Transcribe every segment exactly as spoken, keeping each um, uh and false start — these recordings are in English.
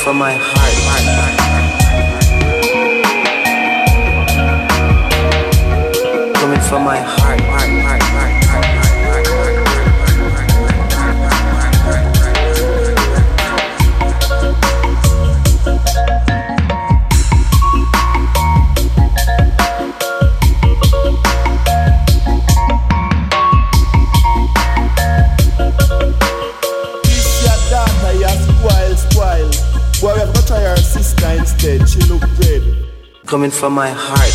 from my heart. Coming from my heart. Instead, she look good. Coming from my heart.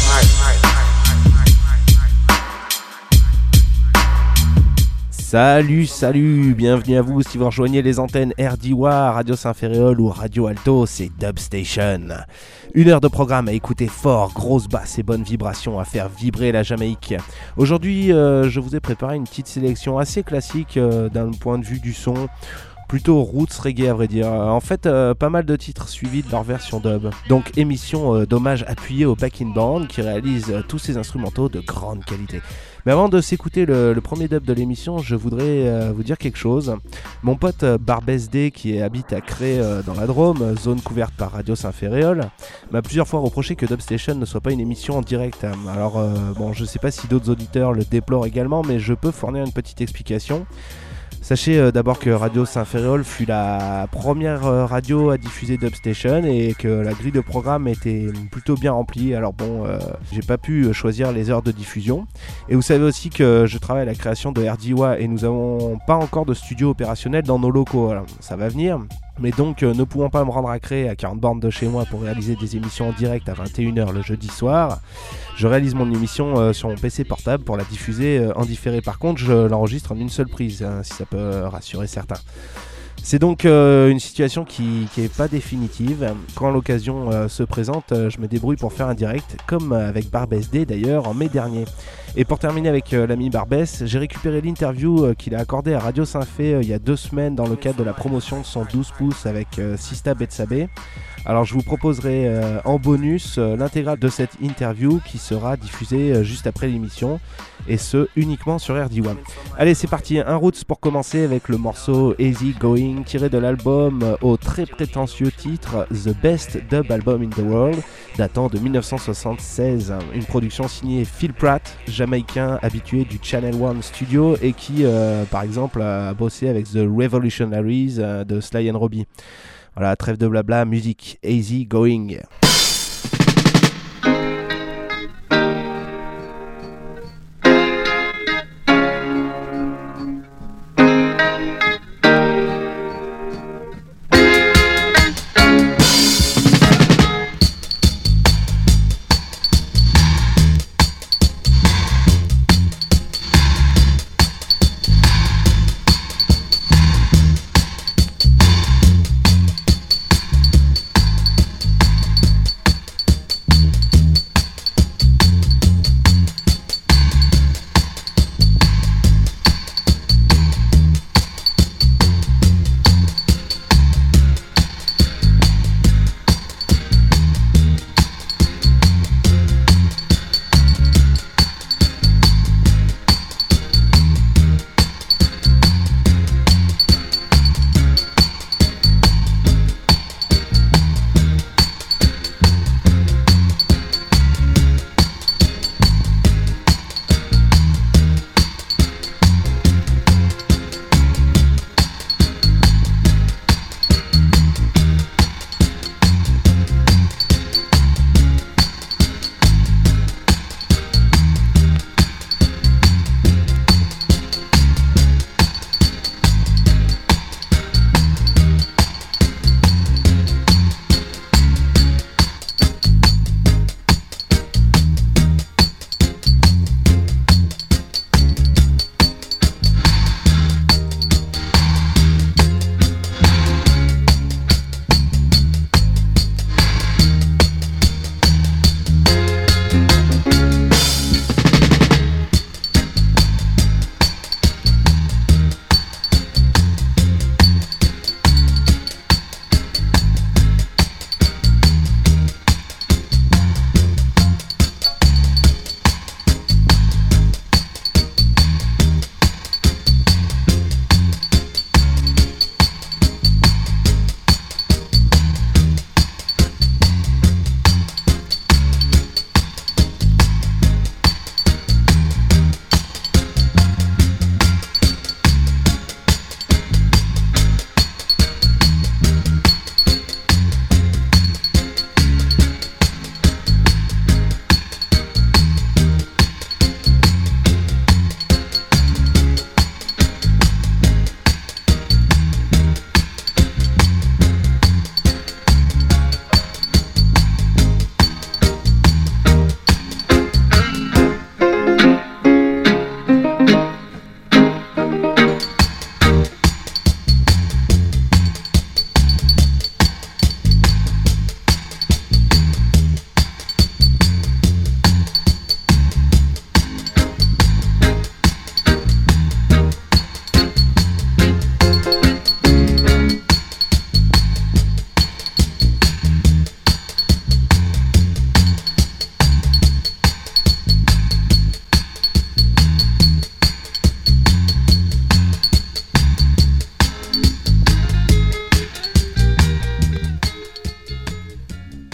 Salut, salut, bienvenue à vous si vous rejoignez les antennes R D W A, Radio Saint-Ferréol ou Radio Alto, c'est Dub Station. Une heure de programme à écouter fort, grosse basse et bonnes vibrations à faire vibrer la Jamaïque. Aujourd'hui, euh, je vous ai préparé une petite sélection assez classique euh, d'un point de vue du son. Plutôt roots reggae à vrai dire. En fait, euh, pas mal de titres suivis de leur version dub. Donc émission euh, d'hommage appuyé au backing band qui réalise euh, tous ces instrumentaux de grande qualité. Mais avant de s'écouter le, le premier dub de l'émission, je voudrais euh, vous dire quelque chose. Mon pote euh, Barbès D, qui habite à Cré euh, dans la Drôme, zone couverte par Radio Saint-Ferréol, m'a plusieurs fois reproché que Dub Station ne soit pas une émission en direct. Alors euh, bon, je sais pas si d'autres auditeurs le déplorent également, mais je peux fournir une petite explication. Sachez euh, d'abord que Radio Saint-Ferréol fut la première euh, radio à diffuser Dub Station et que la grille de programme était plutôt bien remplie. Alors bon, euh, j'ai pas pu choisir les heures de diffusion. Et vous savez aussi que je travaille à la création de R D W A et nous avons pas encore de studio opérationnel dans nos locaux. Alors, ça va venir. Mais donc, euh, ne pouvant pas me rendre à Cré à quarante bornes de chez moi pour réaliser des émissions en direct à vingt et une heures le jeudi soir, je réalise mon émission euh, sur mon P C portable pour la diffuser euh, en différé. Par contre, je l'enregistre en une seule prise, hein, si ça peut rassurer certains. C'est donc euh, une situation qui n'est pas définitive. Quand l'occasion euh, se présente, euh, je me débrouille pour faire un direct, comme avec Barbès D d'ailleurs en mai dernier. Et pour terminer avec euh, l'ami Barbès, j'ai récupéré l'interview euh, qu'il a accordée à Radio Saint-Fé euh, il y a deux semaines dans le cadre de la promotion de son douze pouces avec euh, Sista Betsabe. Alors je vous proposerai euh, en bonus euh, l'intégrale de cette interview qui sera diffusée euh, juste après l'émission, et ce uniquement sur R D W A. Allez, c'est parti, un roots pour commencer avec le morceau Easy Going tiré de l'album euh, au très prétentieux titre The Best Dub Album in the World datant de dix-neuf cent soixante-seize, une production signée Phil Pratt, jamaïcain habitué du Channel One Studio et qui euh, par exemple a bossé avec The Revolutionaries euh, de Sly and Robbie. Voilà, trêve de blabla, musique, Easy Going.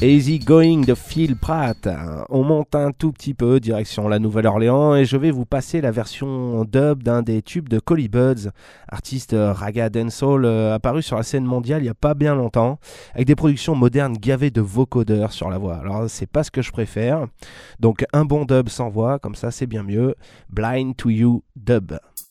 Easy Going de Phil Pratt. On monte un tout petit peu direction la Nouvelle-Orléans et je vais vous passer la version dub d'un des tubes de Collie Buddz, artiste raga dancehall euh, apparu sur la scène mondiale il n'y a pas bien longtemps, avec des productions modernes gavées de vocodeurs sur la voix. Alors c'est pas ce que je préfère, donc un bon dub sans voix, comme ça c'est bien mieux. Blind to You dub.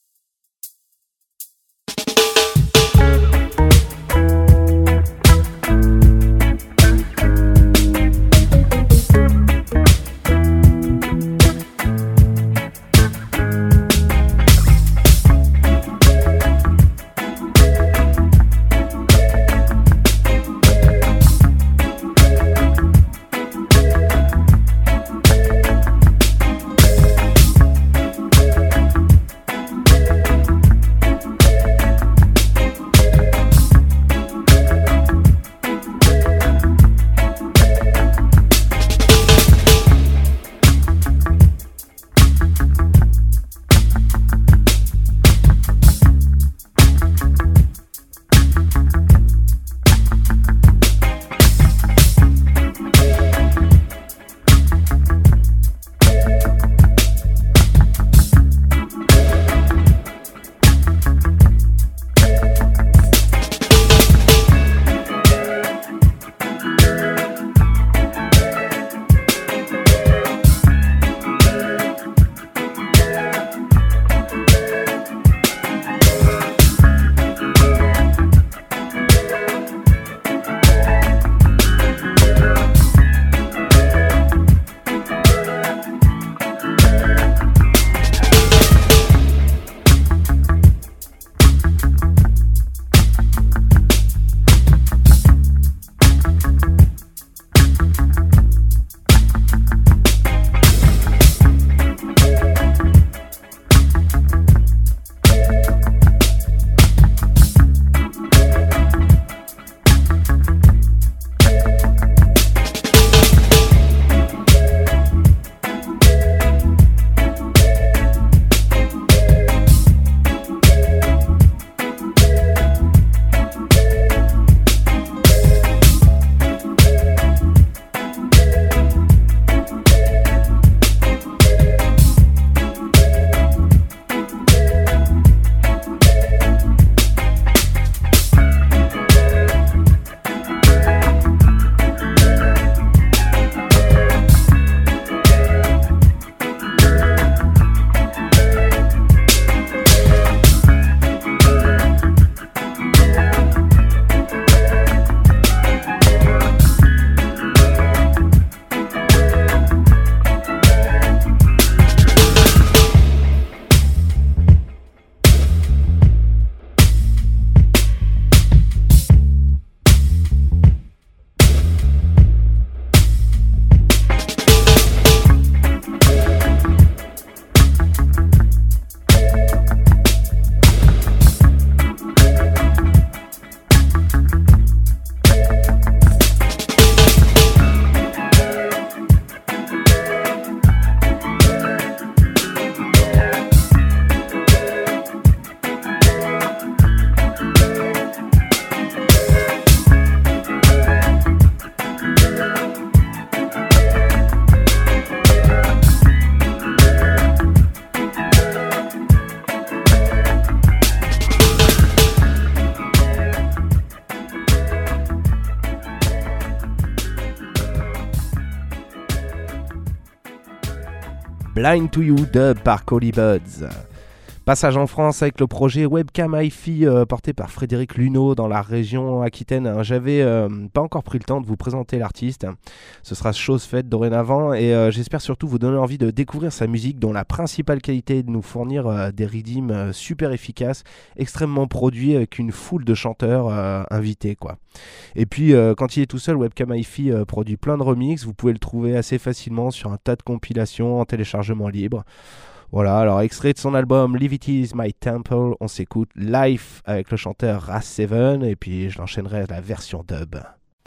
Blind to You dub par Collie Buddz. Passage en France avec le projet Webcam Hi-Fi euh, porté par Frédéric Luneau dans la région Aquitaine. J'avais euh, pas encore pris le temps de vous présenter l'artiste. Ce sera chose faite dorénavant et euh, j'espère surtout vous donner envie de découvrir sa musique dont la principale qualité est de nous fournir euh, des rythms euh, super efficaces, extrêmement produits avec une foule de chanteurs euh, invités quoi. Et puis euh, quand il est tout seul, Webcam Hi-Fi euh, produit plein de remixes. Vous pouvez le trouver assez facilement sur un tas de compilations en téléchargement libre. Voilà, alors extrait de son album Live It Is My Temple, on s'écoute Life avec le chanteur Ras Seven et puis je l'enchaînerai à la version dub.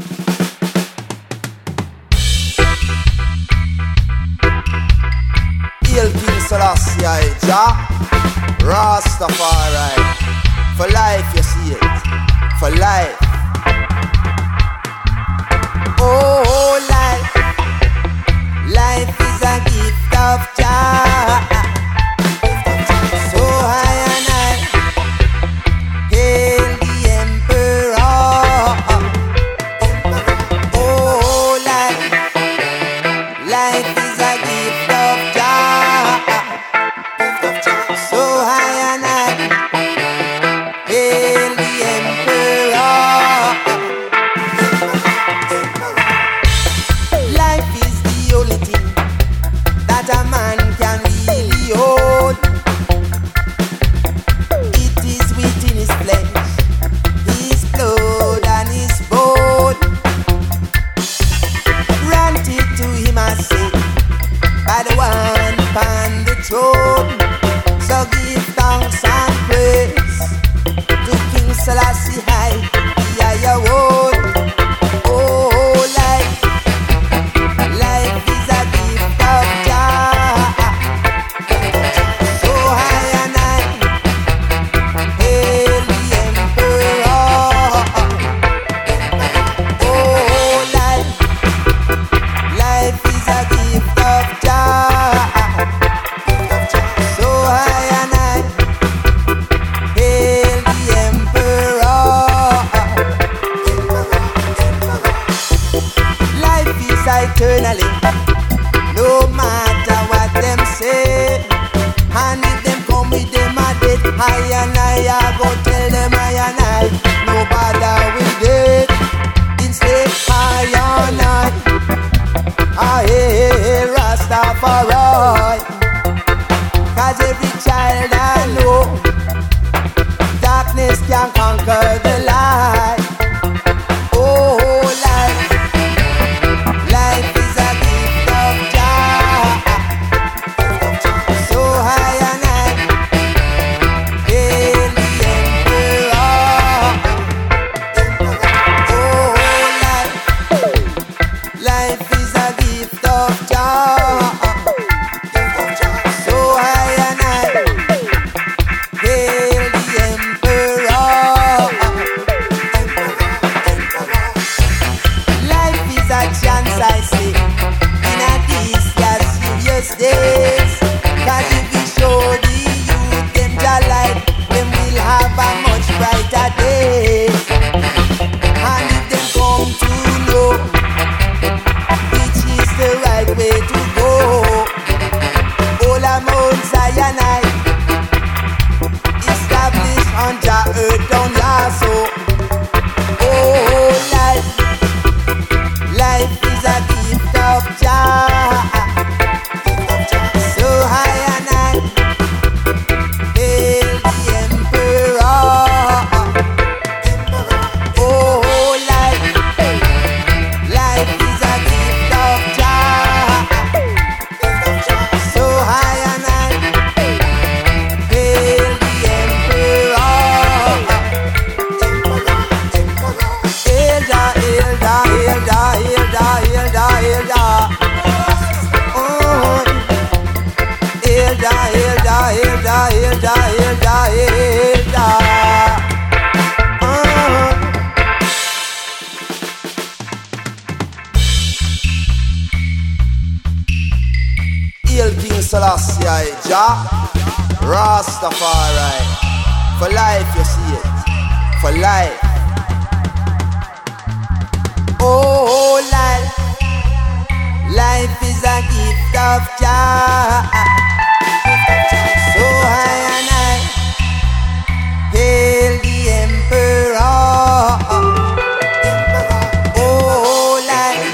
Hail King Selassie, Jah Rastafari. For life you see it, for life. Oh, life, life is a gift of Jah. So I and I hail the Emperor. Oh, life, life is a gift of Jah. So I and I hail the Emperor. Life is the only thing that a man can really hold. It is within his flesh, his blood and his bone. Granted to him I say, by the one upon the throne. So give thanks and praise to King Selassie High, the higher one. Oh, life, life is a gift of Jah. So I and I hail the Emperor. Oh, life, life is a gift of Jah. So I and I hail the Emperor. Life is eternally, no matter what them say. And if them come with them a dead, I and I, I go tell them I and I, no bother with it. Instead, I and I, I hail Rastafari. Cause every child I know, darkness can conquer the light. Oh, life, life is a gift of Jah. So I and I hail the Emperor. Oh, life, life is a gift of Jah. So I and I hail the Emperor. Life is a chance, I say, in a these serious days. Cause if we show the youth them the light, then we'll have a much brighter day. And if they come to know which is the right way to go, all of Mount Sinai established on Jah earth down Lasso. Oh, life, life is a gift of Jah. So I and I hail the Emperor. Oh, life, life is a gift of Jah. So I and I hail the Emperor. Hail Jah, hail Jah, hail Jah, hail Jah, hail Jah, hail Jah. Oh, hail Jah, hail Jah, hail Jah, hail Jah, hail Jah, hail Jah. Oh. Hail King Selassie, Jah, Rastafari. For life, you see it. For life. Oh, life, life is a gift of Jah. So I and I hail the Emperor. Oh, life,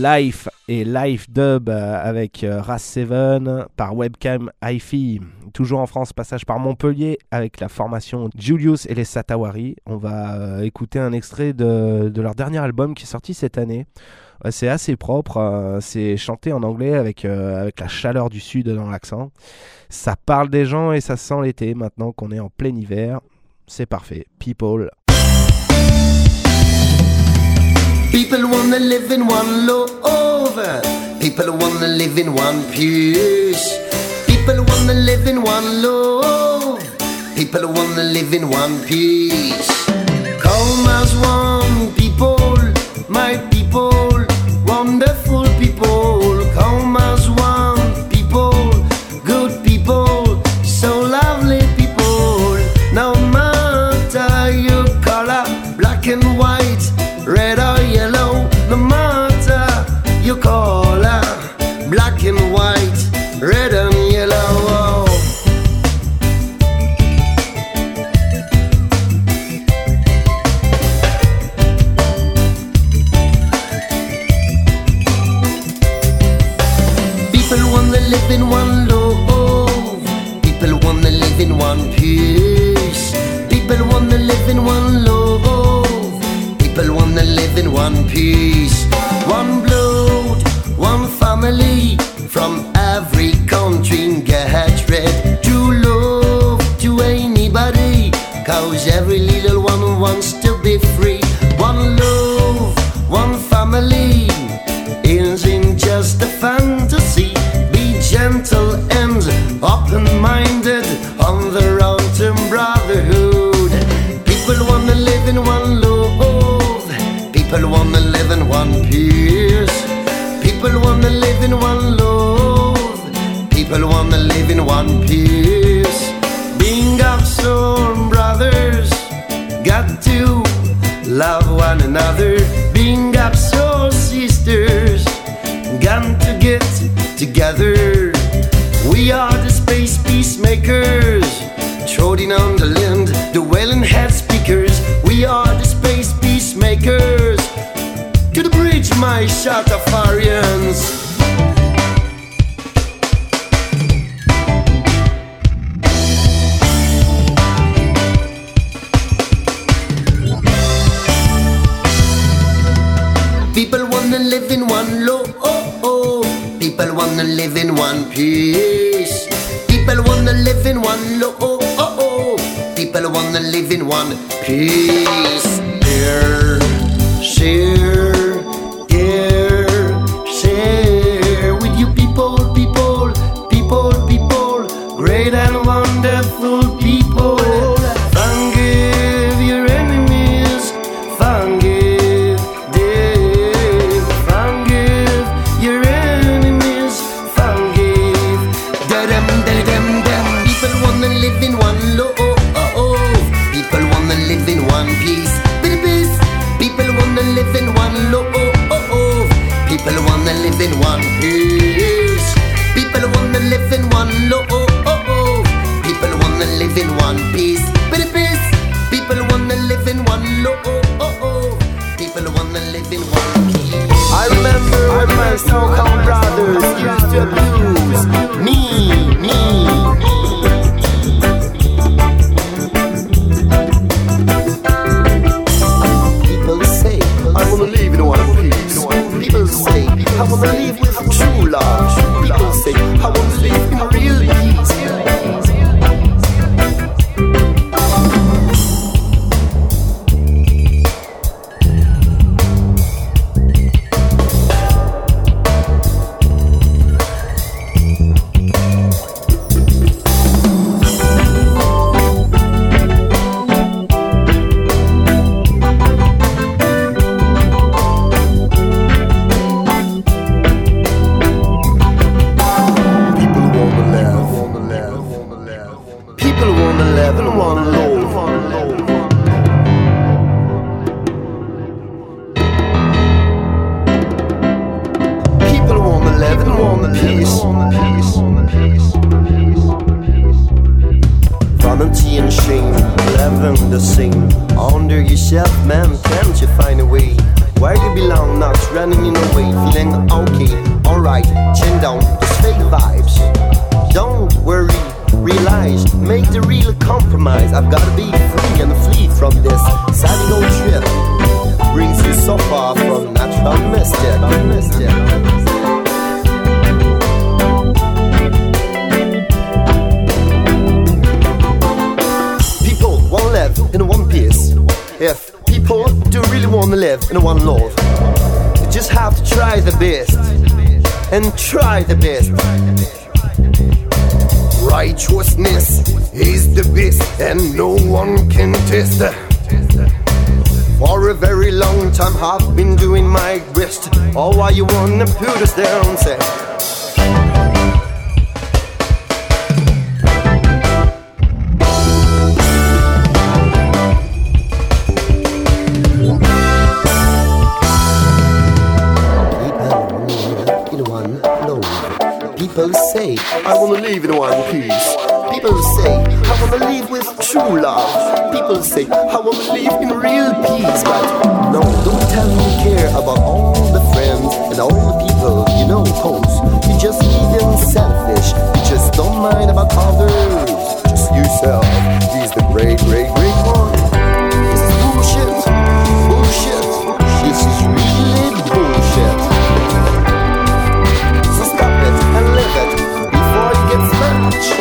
Life et Life Dub avec Ras seven par Webcam Hi-Fi. Toujours en France, passage par Montpellier avec la formation Julius et les Satawari. On va euh, écouter un extrait de, de leur dernier album qui est sorti cette année. Euh, c'est assez propre, euh, c'est chanté en anglais avec, euh, avec la chaleur du sud dans l'accent. Ça parle des gens et ça sent l'été maintenant qu'on est en plein hiver. C'est parfait. People. People wanna live in one love. People wanna live in one peace. People wanna live in one love. People wanna live in one peace. Come as one people, my people, wonderful people. Come as one people, good people, so lovely people. No matter your color, black and white, red or yellow, no matter your color, black and white, red and yellow. People wanna live in one love. People wanna live in one peace. People wanna live in one love. People wanna live in one peace. One blood, one family, from every country get ready to love to anybody, cause every little one wants to be free. One love, one family, isn't just a fantasy. Be gentle and open-minded on the road to brotherhood. People wanna live in one love. People wanna live in one peace. People wanna live in one love. People wanna live in one peace. Being up some brothers, got to love one another. Being up so sisters, got to get together. We are the space peacemakers, trotting on the land, the wailing head speakers. We are the space peacemakers. To the bridge, my Shatafarians. People wanna live in one love. Oh, oh. People wanna live in one peace. People wanna live in one love. Oh, oh. People wanna live in one peace. Here, share, here, share with you people, people, people, people, great and wonderful people. Forgive your enemies, forgive them, forgive your enemies, forgive them, them, them, them. People wanna live in one love. People wanna live in one peace. People wanna live in one love. People wanna live in one peace. People wanna live in one love. People wanna live in one peace. People wanna live in one love. People wanna live in one peace. I remember when my so-called brothers used to abuse me, me. I wanna live in one peace. People say, I wanna live with true love. People say, I wanna live in real peace. Under yourself, man, can't you find a way where you belong, not running in a way, feeling okay, alright, chin down, just fake vibes. Don't worry, realize, make the real compromise. I've gotta be free and flee from this sad old trip. Brings you so far from natural mystic, mystic. In one piece. If people do really want to live in one love, you just have to try the best and try the best. Righteousness is the best and no one can test. For a very long time I've been doing my best. Oh, why you wanna put us down, say? People say, I wanna live in one piece. People say, I wanna live with true love. People say, I wanna live in real peace. But no, don't tell me you care about all the friends and all the people you know, cause you just even selfish. You just don't mind about others, just yourself. He's the great, great, great one. This is bullshit, bullshit. This is really bullshit. Live it before you get smashed.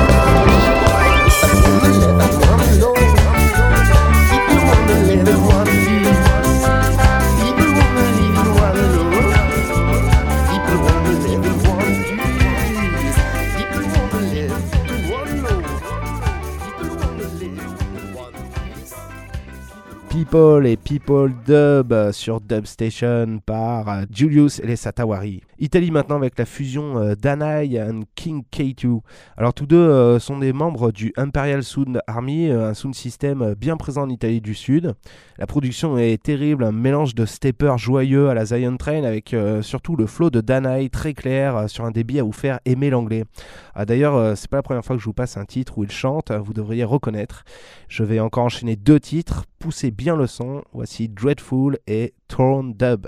Live it one love. People wanna live in one piece. People wanna live in one love. People wanna live in one piece. People wanna live in one love. People wanna live in one piece. People et People Dub sur Dub Station par Julius et les Satawari. Italie maintenant avec la fusion euh, Danai and King K deux. Alors tous deux euh, sont des membres du Imperial Sound Army, euh, un sound system euh, bien présent en Italie du Sud. La production est terrible, un mélange de stepper joyeux à la Zion Train avec euh, surtout le flow de Danai très clair euh, sur un débit à vous faire aimer l'anglais. Ah, d'ailleurs, euh, c'est pas la première fois que je vous passe un titre où il chante, vous devriez reconnaître. Je vais encore enchaîner deux titres, poussez bien le son. Voici Dreadful et Torn Dub.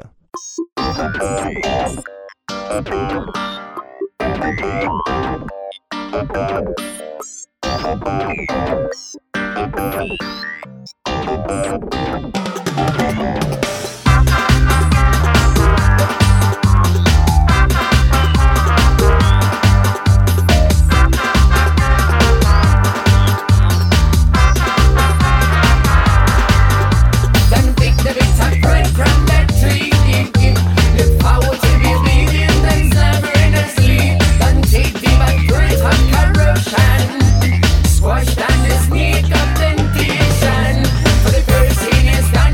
Squashed and the sneak of temptation. For the person is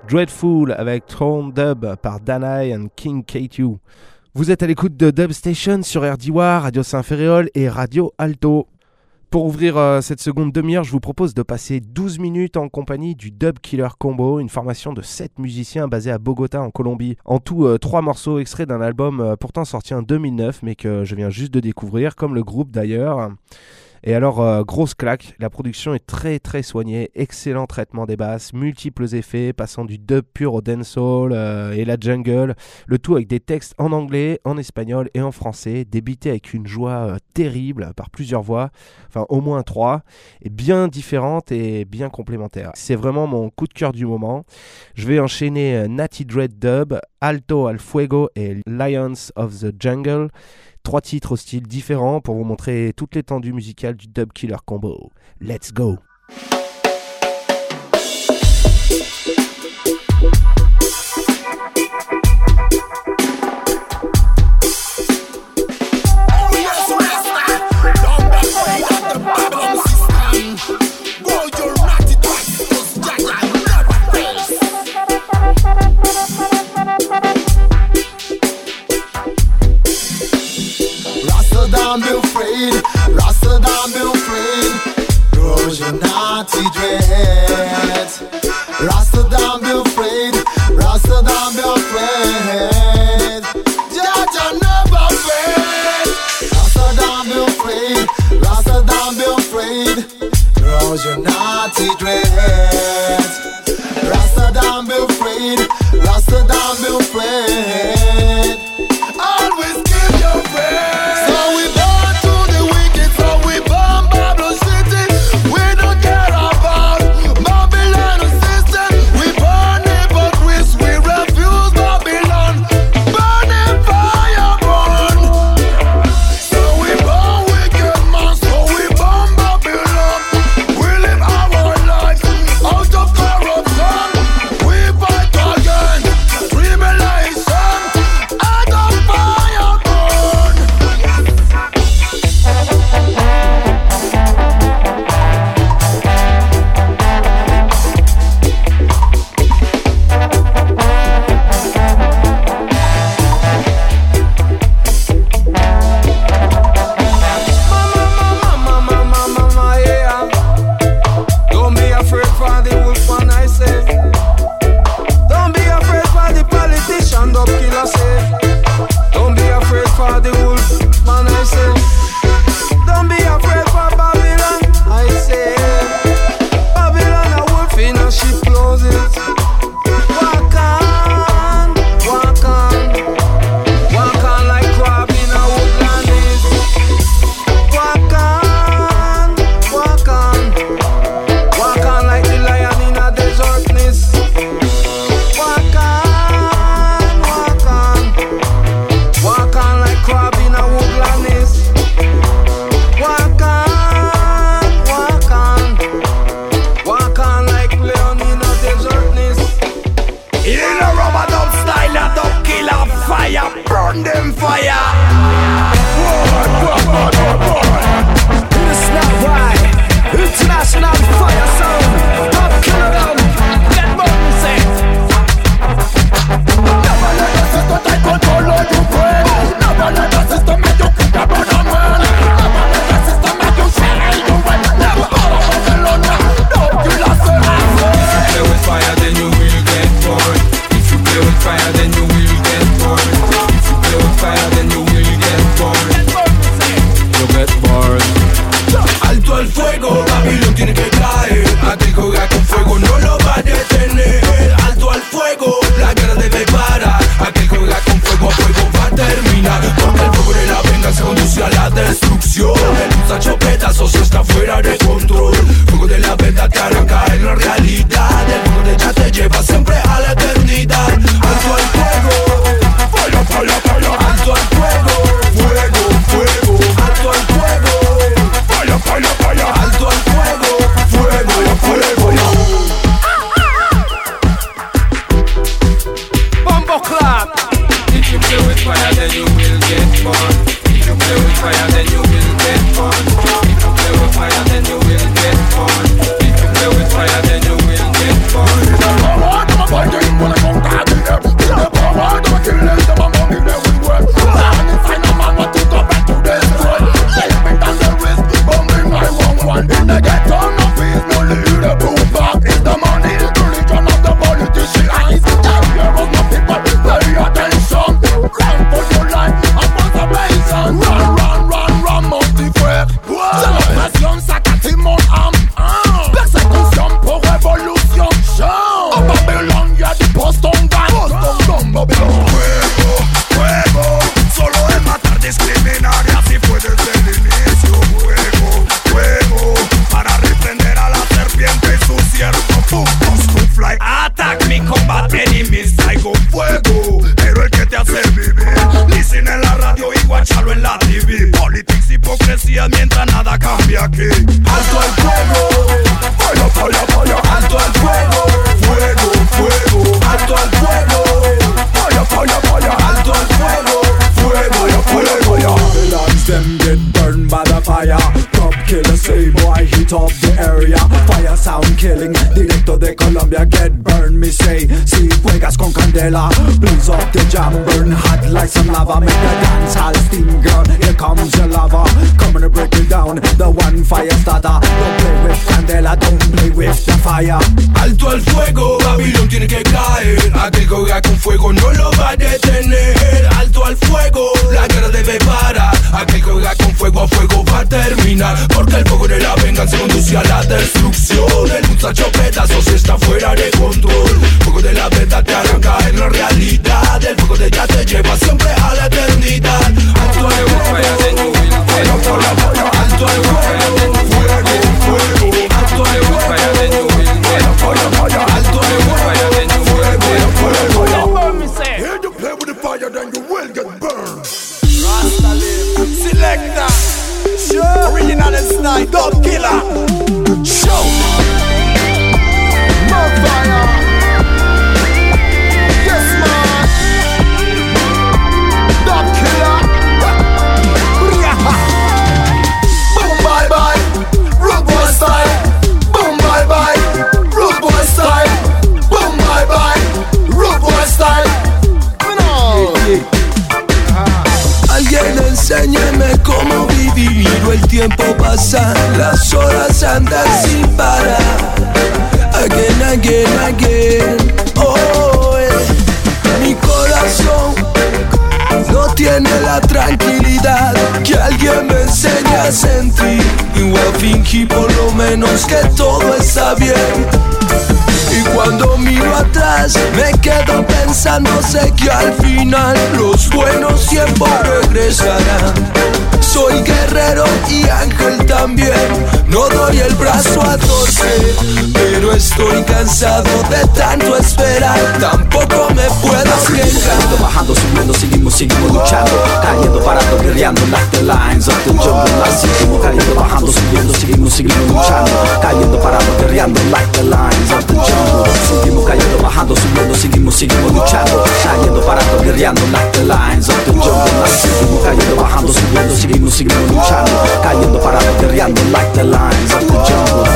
Dreadful avec Throne Dub par Danai and King K deux. Vous êtes à l'écoute de Dub Station sur R D W A R, Radio Saint-Ferréol et Radio Alto. Pour ouvrir euh, cette seconde demi-heure, je vous propose de passer douze minutes en compagnie du Dub Killer Combo, une formation de sept musiciens basée à Bogota en Colombie. En tout, euh, trois morceaux extraits d'un album euh, pourtant sorti en deux mille neuf, mais que je viens juste de découvrir, comme le groupe d'ailleurs. Et alors, euh, grosse claque, la production est très très soignée, excellent traitement des basses, multiples effets, passant du dub pur au dancehall euh, et la jungle, le tout avec des textes en anglais, en espagnol et en français, débités avec une joie euh, terrible par plusieurs voix, enfin au moins trois, et bien différentes et bien complémentaires. C'est vraiment mon coup de cœur du moment. Je vais enchaîner euh, Natty Dread Dub, Alto al Fuego et Lions of the Jungle. Trois titres au style différent pour vous montrer toute l'étendue musicale du Dub Killer Combo. Let's go! Don't be afraid, Rasta, don't be afraid. Rose your naughty dreads. Rasta, don't be afraid, Rasta, don't be afraid. Jaja never fail. Rasta, don't be afraid, Rasta, don't be afraid. Rose your naughty dreads. Rasta, don't be afraid, Rasta, don't be afraid. Always keep your faith. Fire, then you will get burned. If you play with fire, then you will get burned. Revolution, saca Timon Am. Uh. Persécution pour révolution. Show. A Babylon, y'a du post-on-gang. Post-on-gang, Babylon. Fuego, fuego. Solo es matar, discriminar y así fue desde el inicio. Fuego, fuego. Para reprender a la serpiente y su siervo. Focus to fly. Attack me, combat enemies. Traigo fuego, pero el que te hace vivir. Listen en la radio y guachalo en la T V. Politics, hipocresía, mientras nada cambia aquí. Alto el fuego, falla, falla, falla. Alto el fuego, fuego, fuego. Alto el fuego, falla, falla, falla. Alto el fuego, fuego, fuego, fuego. Babylons them get burned by the fire. Top killer, say boy, hit up the area. Fire sound killing, directo de Colombia. Get burned, me say. Si juegas con candela, blaze up the jam, burn hot like some lava. Make the dance hall steam, girl. Here comes the lava, coming to break it down. The one fire starter. Don't play with candela, don't play with the fire. Alto el fuego, Babilón tiene que caer. Aquel que juega con fuego no lo va a detener. Alto al fuego, la guerra debe parar. Aquel que juega con fuego a fuego va a terminar. Porque el fuego de la venganza conduce a la destrucción. El muchacho pedazos está fuera de control. Fuego de la verdad te arranca en la realidad. El fuego de ella te lleva siempre a la eternidad. Alto el fuego, alto el fuego, alto el fuego, fuego, alto el fuego, alto el fuego. Here you play with the fire, then you will get burned. Rasta live. Selector, show original style, dub killer. Show. More fire. Yes man. Dub killer. Boom bye bye. Road boy style. Boom bye bye. Road boy style. Boom bye bye. Road boy style. Alguien enséñeme cómo vivir. El tiempo pasa, las horas andan sin parar. Again, again, again. Oh, eh. Mi corazón no tiene la tranquilidad. Que alguien me enseñe a sentir. Y voy a fingir por lo menos que todo está bien. Y cuando miro atrás me quedo pensando, sé que al final los buenos tiempos regresarán. Soy guerrero y ángel también, no doy el brazo a torcer. Pero estoy cansado de tanto esperar, tampoco me puedo quejar. Bajando, subiendo, seguimos, seguimos luchando. Cayendo, parando, guerreando, like the lines of the jungle. La seguimos cayendo, bajando, subiendo, seguimos, seguimos luchando. Cayendo, parando, guerreando, like the lines of the jungle. Seguimos cayendo, bajando, subiendo, seguimos, seguimos luchando. Cayendo, parando, guerreando, like the lines of the jungle. La seguimos cayendo, bajando, subiendo, seguimos, seguimos luchando. Cayendo, parando, guerreando, like the lines of the jungle.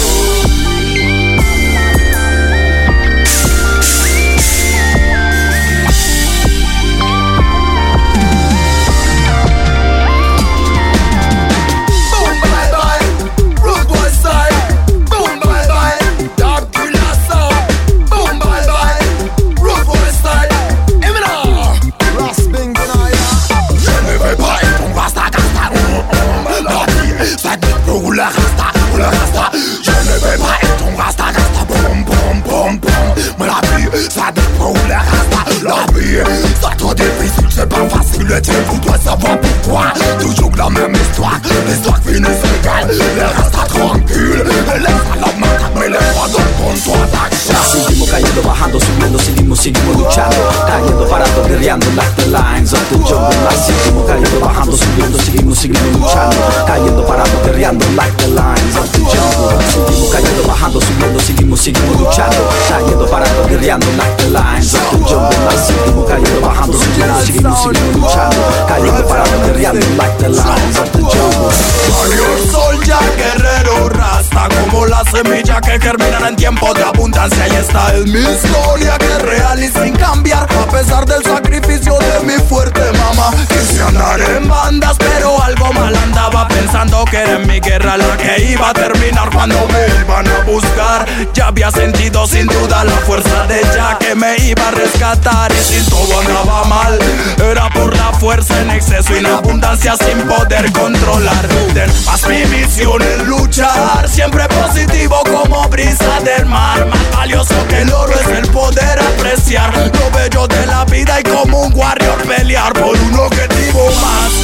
La rasta, la rasta, je ne vais pas être ton rasta, rasta, boum, boum, boum, boum. Mais la vie, ça dépend où la rasta, la vie, c'est trop difficile, c'est pas facile, et tu voudrais savoir pourquoi. Toujours la même histoire, l'histoire finit égale. Les rastas tranquilles, les salades mentales, mais les trois d'autres contre toi d'action. Seguimos cayendo, bajando, subiendo, seguimos, seguimos luchando. Cayendo, parando, guerreando, like the lines of the jungle. La seguimos cayendo, bajando, subiendo, seguimos, seguimos luchando. Cayendo, parando, guerreando, like the lines of the jungle. Seguimos cayendo, bajando, subiendo, seguimos, seguimos luchando. Cayendo, parando, guerreando, like the lines of the jungle. La seguimos cayendo, bajando, subiendo, seguimos, seguimos luchando. Cayendo, parando, guerreando, like the lines of the jungle. Warrior, soldier, guerrero, rasta, como como la semilla que germinará en tiempo de abundancia. Y esta es mi historia, que es real y sin cambiar, a pesar del sacrificio de mi fuerte mamá. Quise andar en bandas, pero algo mal andaba, pensando que era en mi guerra la que iba a terminar. Cuando me iban a buscar, ya había sentido sin duda la fuerza de ella que me iba a rescatar. Y si todo andaba mal, era por la fuerza en exceso y la abundancia sin poder controlar. Más mi misión es luchar, siempre positivo como brisa del mar. Más valioso que el oro es el poder apreciar lo bello de la vida y como un warrior pelear por un objetivo más.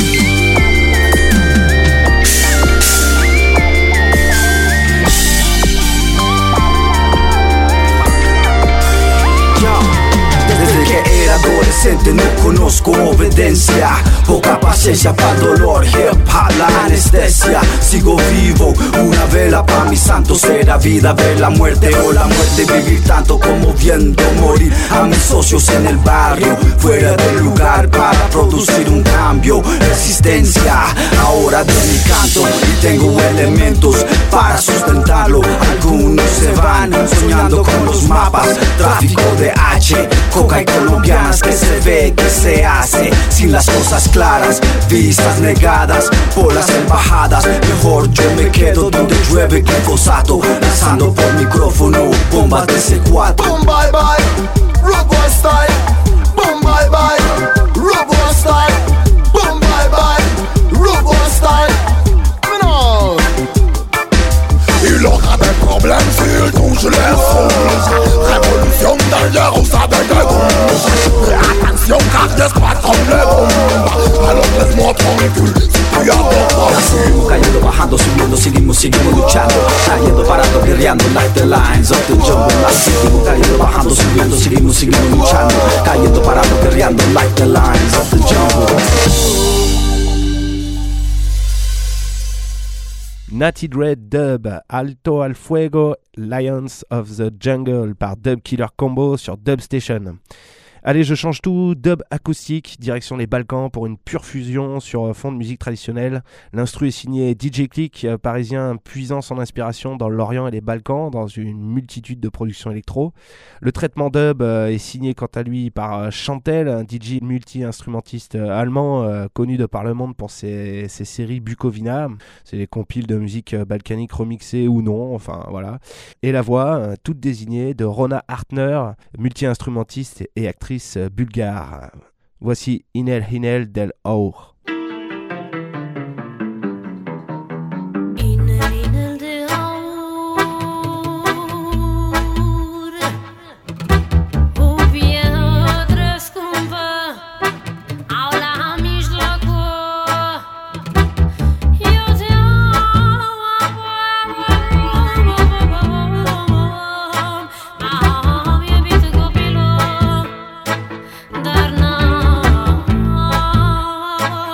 Adolescente no conozco obediencia, poca paciencia para dolor, hip hop la anestesia. Sigo vivo, una vela pa' mi santo, será vida ver la muerte o la muerte vivir tanto como viendo morir a mis socios en el barrio, fuera del lugar para producir un cambio. Resistencia, ahora de mi canto y tengo elementos para sustentarlo. Algunos se van soñando con los mapas, tráfico de H, coca y colombianas que se ve que se hace sin las cosas claras, vistas negadas por las embajadas. Mejor yo me quedo donde llueve glifosato, lanzando por micrófono bombas de C cuatro. Boom bye bye, robo style. Boom bye bye, robo style. Boom bye bye, robo style. Non. Il aura des problèmes s'il touche les foules. Révolution derrière ou ça avec les rouges. Attention car j'espère comme les bombes. Alors laisse-moi tranquille. Seguimos cayendo, bajando, subiendo, seguimos, seguimos luchando, cayendo, parando, guerreando like the lines of the jungle. Seguimos cayendo, bajando, subiendo, seguimos, seguimos luchando, cayendo, parando, guerreando like the lines of the jungle. Natty Dread Dub, Alto al Fuego, Lions of the Jungle par Dub Killer Combo sur Dub Station. Allez, je change tout, dub acoustique, direction les Balkans pour une pure fusion sur fond de musique traditionnelle. L'instru est signé D J Click, parisien puisant son inspiration dans l'Orient et les Balkans, dans une multitude de productions électro. Le traitement dub est signé quant à lui par Chantel, un D J multi-instrumentiste allemand connu de par le monde pour ses, ses séries Bukovina. C'est des compiles de musique balkanique remixée ou non, enfin voilà. Et la voix, toute désignée, de Rona Hartner, multi-instrumentiste et actrice bulgare. Voici Inel Hinel del Aur. Dar n-am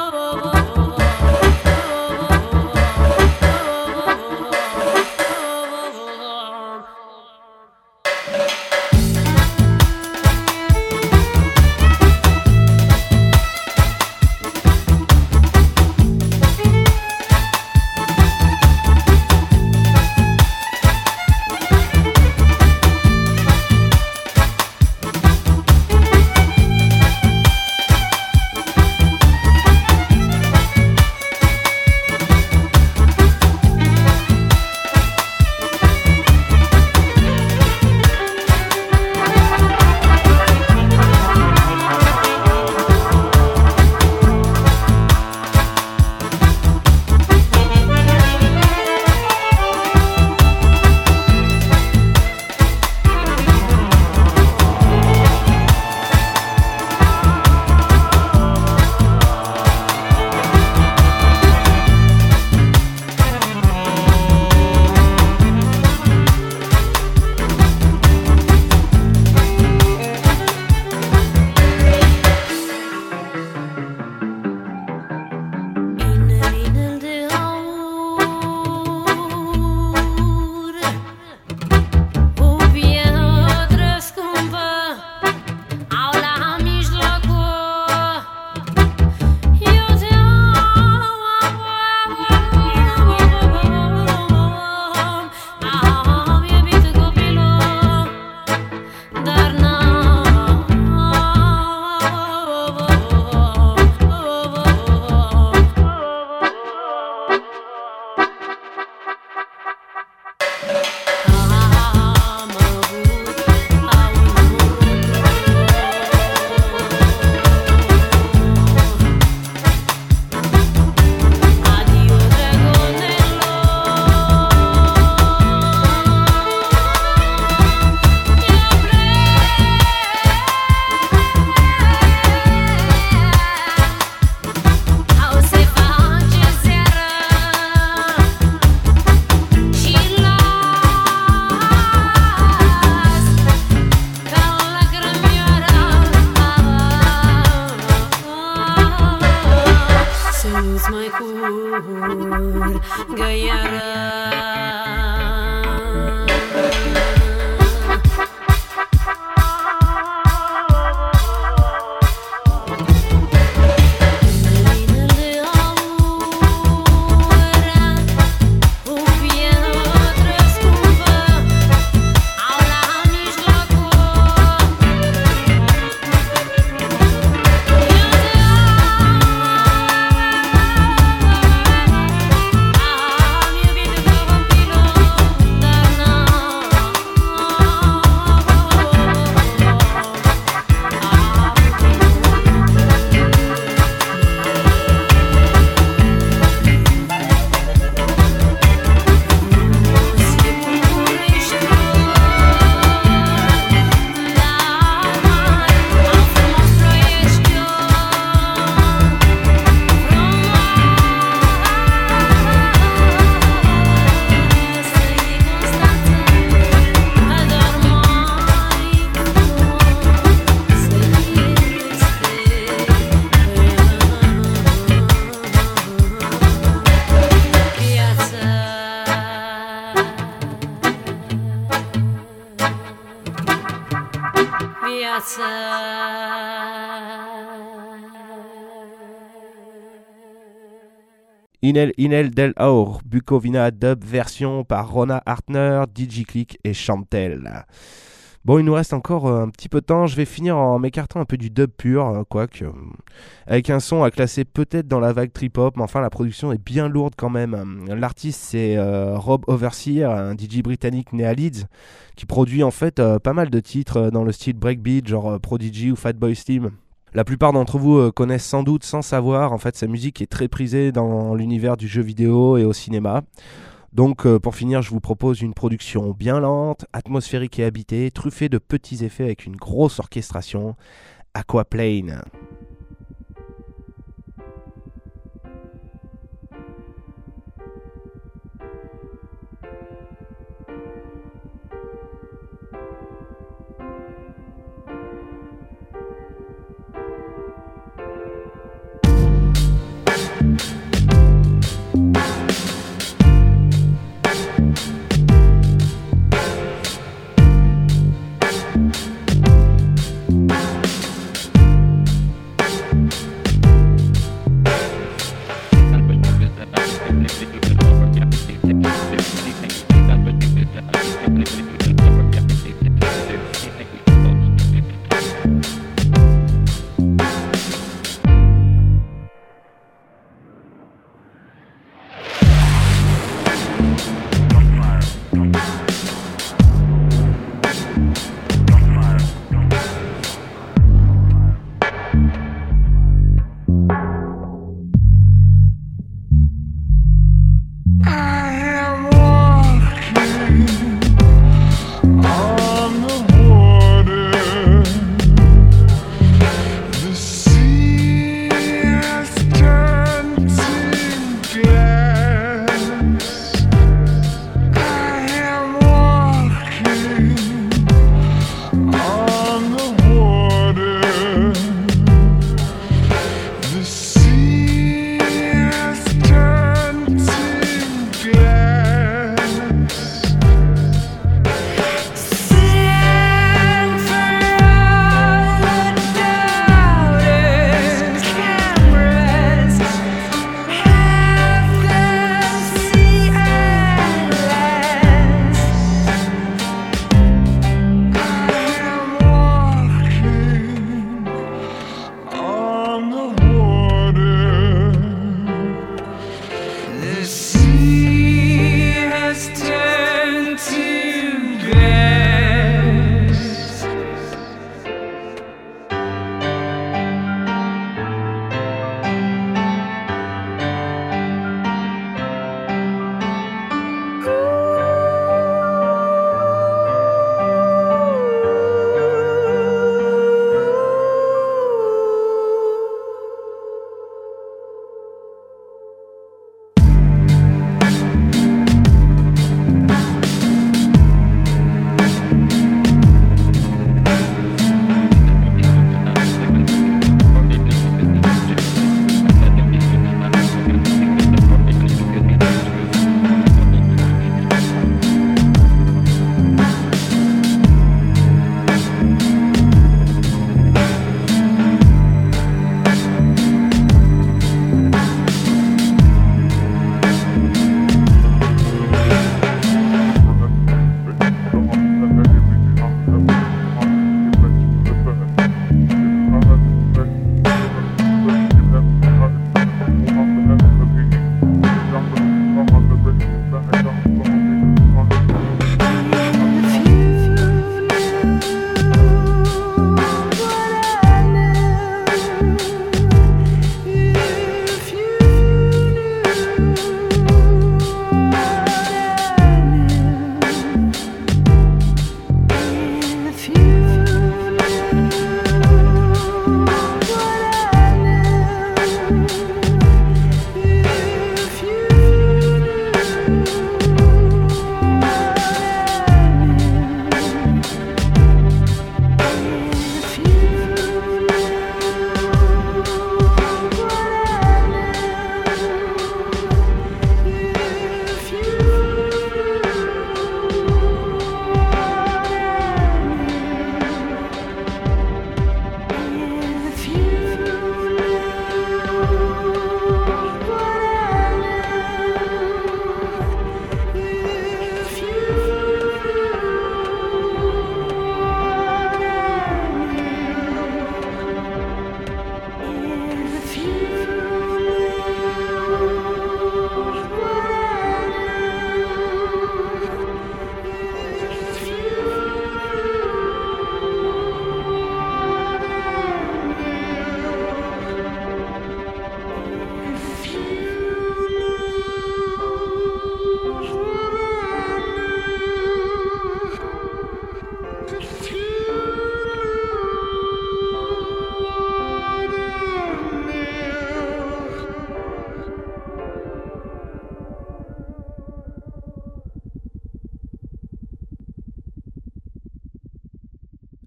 Inel Inel del Aur, Bukovina dub version par Rona Hartner, D J Click et Chantel. Bon, il nous reste encore un petit peu de temps, je vais finir en m'écartant un peu du dub pur, quoique, avec un son à classer peut-être dans la vague trip-hop, mais enfin la production est bien lourde quand même. L'artiste c'est euh, Rob Overseer, un D J britannique né à Leeds, qui produit en fait euh, pas mal de titres dans le style breakbeat, genre euh, Prodigy ou Fatboy Slim. La plupart d'entre vous euh, connaissent sans doute sans savoir, en fait sa musique est très prisée dans l'univers du jeu vidéo et au cinéma. Donc euh, pour finir, je vous propose une production bien lente, atmosphérique et habitée, truffée de petits effets avec une grosse orchestration, Aquaplane.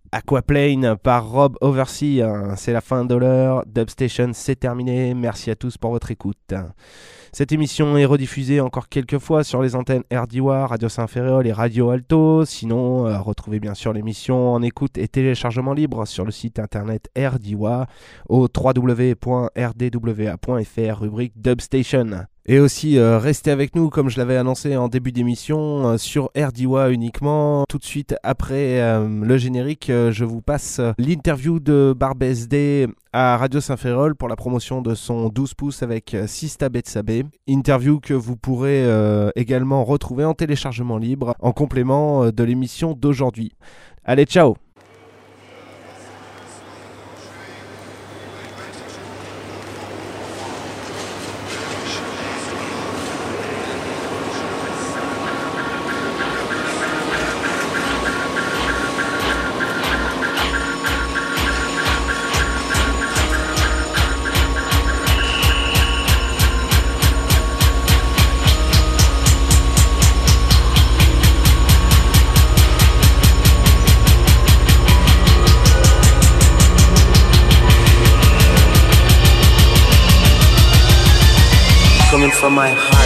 Aquaplane par Rob Oversea. C'est la fin de l'heure. Dubstation, c'est terminé. Merci à tous pour votre écoute. Cette émission est rediffusée encore quelques fois sur les antennes R D W A, Radio Saint-Ferréol et Radio Alto. Sinon, euh, retrouvez bien sûr l'émission en écoute et téléchargement libre sur le site internet R D W A au w w w point r d w a point f r, rubrique Dubstation. Et aussi, euh, restez avec nous, comme je l'avais annoncé en début d'émission, euh, sur R D W A uniquement. Tout de suite après euh, le générique, euh, je vous passe euh, l'interview de Barbès D à Radio Saint-Ferréol pour la promotion de son douze pouces avec euh, Sista Betsabe. Interview que vous pourrez euh, également retrouver en téléchargement libre en complément euh, de l'émission d'aujourd'hui. Allez, ciao! Coming from my heart.